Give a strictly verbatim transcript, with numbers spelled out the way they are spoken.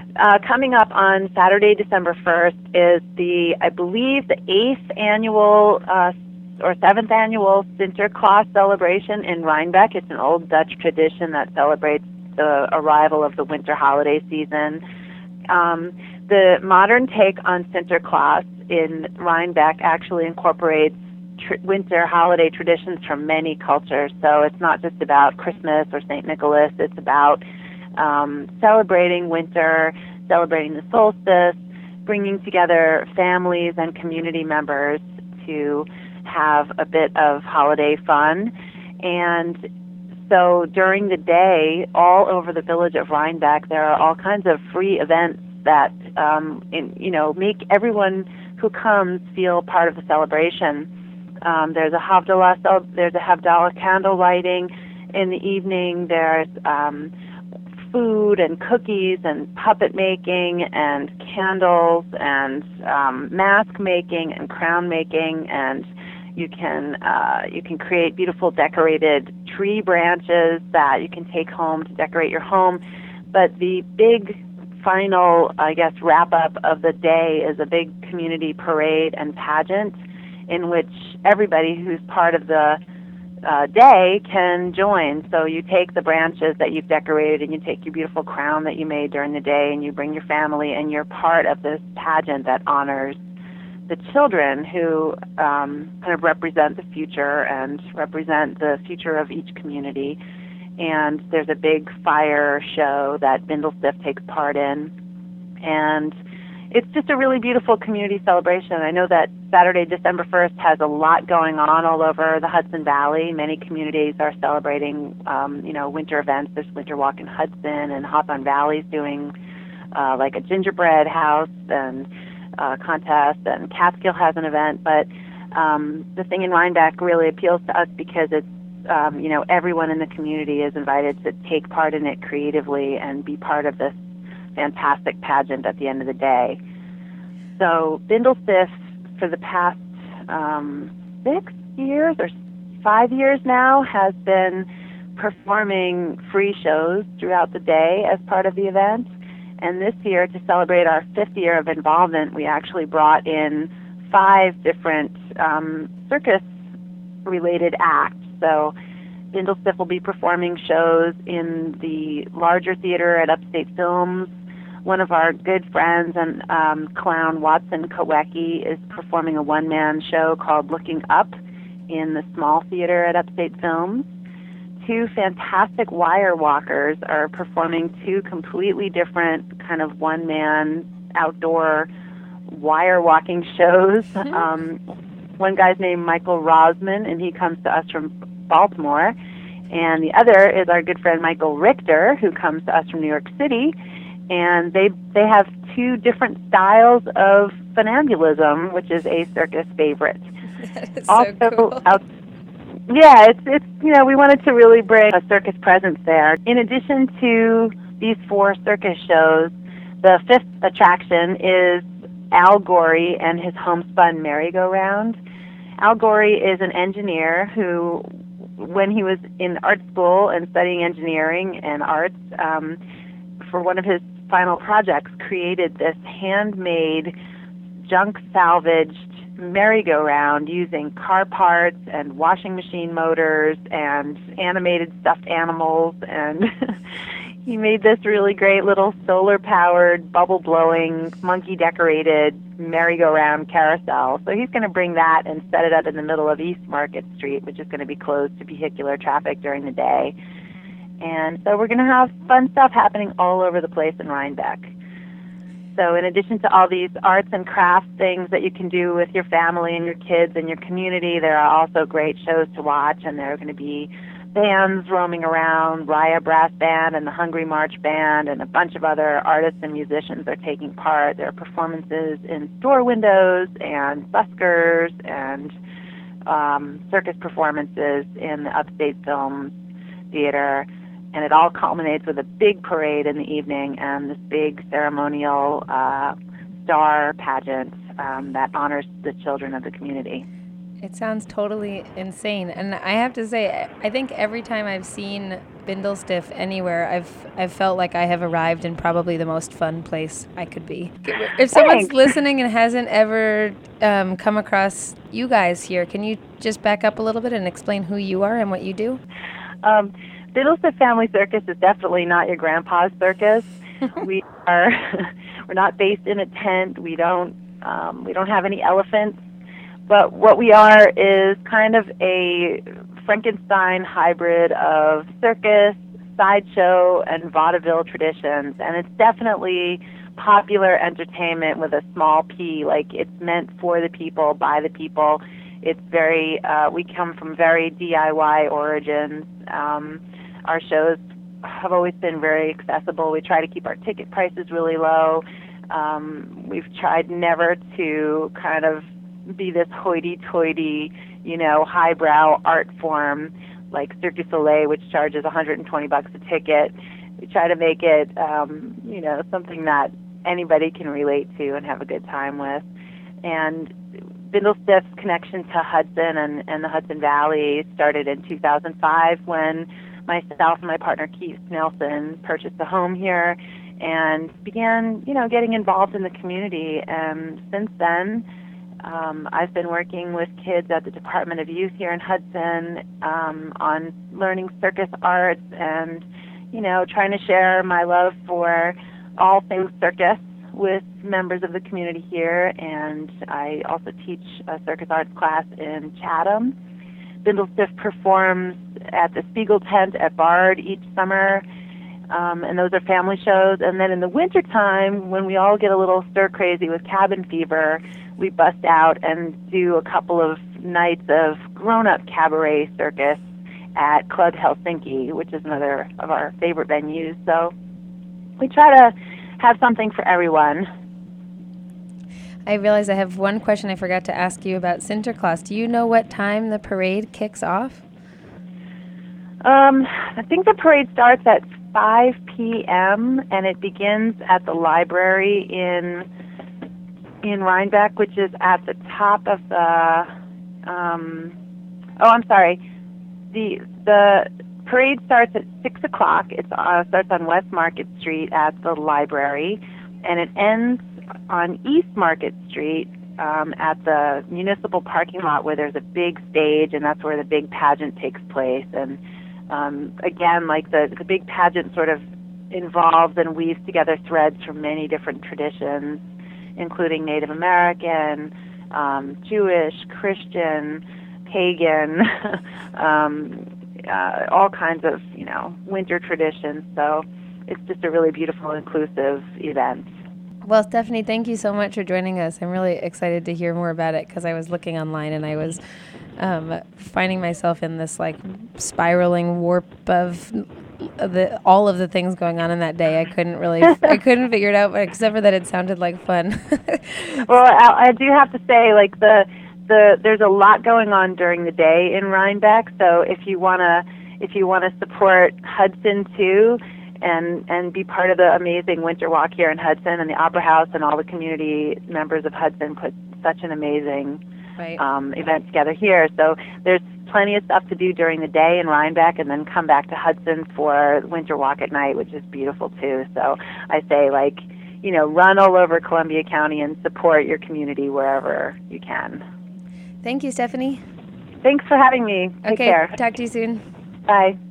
uh, coming up on Saturday, December first, is the, I believe, the eighth annual uh, or seventh annual Sinterklaas celebration in Rhinebeck. It's an old Dutch tradition that celebrates the arrival of the winter holiday season. Um, the modern take on Sinterklaas in Rhinebeck actually incorporates tr- winter holiday traditions from many cultures. So it's not just about Christmas or Saint Nicholas. It's about um, celebrating winter, celebrating the solstice, bringing together families and community members to have a bit of holiday fun. And so during the day, all over the village of Rhinebeck, there are all kinds of free events that um, in, you know make everyone who comes feel part of the celebration. Um, there's a Havdalah, there's a Havdalah candle lighting in the evening. There's um, food and cookies and puppet making and candles and um, mask making and crown making, and you can uh, you can create beautiful decorated tree branches that you can take home to decorate your home. But the big final, I guess, wrap-up of the day is a big community parade and pageant in which everybody who's part of the uh, day can join. So you take the branches that you've decorated and you take your beautiful crown that you made during the day and you bring your family and you're part of this pageant that honors the children who um, kind of represent the future and represent the future of each community. And there's a big fire show that Bindlestift takes part in. And it's just a really beautiful community celebration. I know that Saturday, December first has a lot going on all over the Hudson Valley. Many communities are celebrating, um, you know, winter events. There's Winter Walk in Hudson, and Hawthorne Valley's doing uh, like a gingerbread house and uh, contest, and Catskill has an event. But um, the thing in Rhinebeck really appeals to us because it's, um, you know, everyone in the community is invited to take part in it creatively and be part of this fantastic pageant at the end of the day. So Bindlestift, for the past um, six years or five years now, has been performing free shows throughout the day as part of the event. And this year, to celebrate our fifth year of involvement, we actually brought in five different um, circus-related acts. So Bindlestift will be performing shows in the larger theater at Upstate Films. One of our good friends and um, clown, Watson Kowecki, is performing a one-man show called Looking Up in the small theater at Upstate Films. Two fantastic wire walkers are performing two completely different kind of one-man outdoor wire walking shows. Um, one guy's named Michael Rosman, and he comes to us from Baltimore. And the other is our good friend Michael Richter, who comes to us from New York City. And they they have two different styles of funambulism, which is a circus favorite. That is Also, so cool. out, yeah, it's it's you know we wanted to really bring a circus presence there. In addition to these four circus shows, the fifth attraction is Al Gorey and his homespun merry-go-round. Al Gorey is an engineer who, when he was in art school and studying engineering and arts, um, for one of his final projects, created this handmade, junk salvaged merry-go-round using car parts and washing machine motors and animated stuffed animals. And he made this really great little solar-powered, bubble-blowing, monkey-decorated merry-go-round carousel. So he's going to bring that and set it up in the middle of East Market Street, which is going to be closed to vehicular traffic during the day. And so we're going to have fun stuff happening all over the place in Rhinebeck. So in addition to all these arts and crafts things that you can do with your family and your kids and your community, there are also great shows to watch, and there are going to be bands roaming around. Raya Brass Band and the Hungry March Band and a bunch of other artists and musicians are taking part. There are performances in store windows and buskers and um, circus performances in the Upstate Films Theater. And it all culminates with a big parade in the evening and this big ceremonial uh, star pageant um, that honors the children of the community. It sounds totally insane. And I have to say, I think every time I've seen Bindlestiff anywhere, I've I've felt like I have arrived in probably the most fun place I could be. If someone's Thanks. listening and hasn't ever um, come across you guys here, can you just back up a little bit and explain who you are and what you do? Um, Bindlestiff Family Circus is definitely not your grandpa's circus. we are we're not based in a tent. We don't um, we don't have any elephants. But what we are is kind of a Frankenstein hybrid of circus, sideshow, and vaudeville traditions. And it's definitely popular entertainment with a small p. Like, it's meant for the people, by the people. It's very, uh, we come from very D I Y origins. Um, our shows have always been very accessible. We try to keep our ticket prices really low. Um, we've tried never to kind of be this hoity-toity, you know, highbrow art form like Cirque du Soleil, which charges one hundred twenty bucks a ticket. We try to make it, um, you know, something that anybody can relate to and have a good time with. And Bindlestiff's connection to Hudson and, and the Hudson Valley started in two thousand five when myself and my partner Keith Nelson purchased a home here and began, you know, getting involved in the community. And since then, Um, I've been working with kids at the Department of Youth here in Hudson um, on learning circus arts and, you know, trying to share my love for all things circus with members of the community here. And I also teach a circus arts class in Chatham. Bindlestiff performs at the Spiegel Tent at Bard each summer, um, and those are family shows. And then in the wintertime, when we all get a little stir-crazy with cabin fever, we bust out and do a couple of nights of grown-up cabaret circus at Club Helsinki, which is another of our favorite venues. So we try to have something for everyone. I realize I have one question I forgot to ask you about Sinterklaas. Do you know what time the parade kicks off? Um, I think the parade starts at five p.m. and it begins at the library in in Rhinebeck, which is at the top of the, um, oh, I'm sorry, the the parade starts at six o'clock. It uh, starts on West Market Street at the library, and it ends on East Market Street um, at the municipal parking lot where there's a big stage, and that's where the big pageant takes place. And um, again, like the, the big pageant sort of involves and weaves together threads from many different traditions, including Native American, um, Jewish, Christian, pagan, um, uh, all kinds of, you know, winter traditions. So it's just a really beautiful, inclusive event. Well, Stephanie, thank you so much for joining us. I'm really excited to hear more about it because I was looking online and I was um, finding myself in this like spiraling warp of the all of the things going on in that day. I couldn't really, I couldn't figure it out, but except for that it sounded like fun. Well, I, I do have to say, like the the there's a lot going on during the day in Rhinebeck. So if you wanna if you wanna support Hudson too, and and be part of the amazing Winter Walk here in Hudson, and the Opera House and all the community members of Hudson put such an amazing right. um, event together here. So there's plenty of stuff to do during the day in Rhinebeck, and then come back to Hudson for Winter Walk at night, which is beautiful too. So I say, like, you know, run all over Columbia County and support your community wherever you can. Thank you, Stephanie. Thanks for having me. Take okay, care. Talk to you soon. Bye.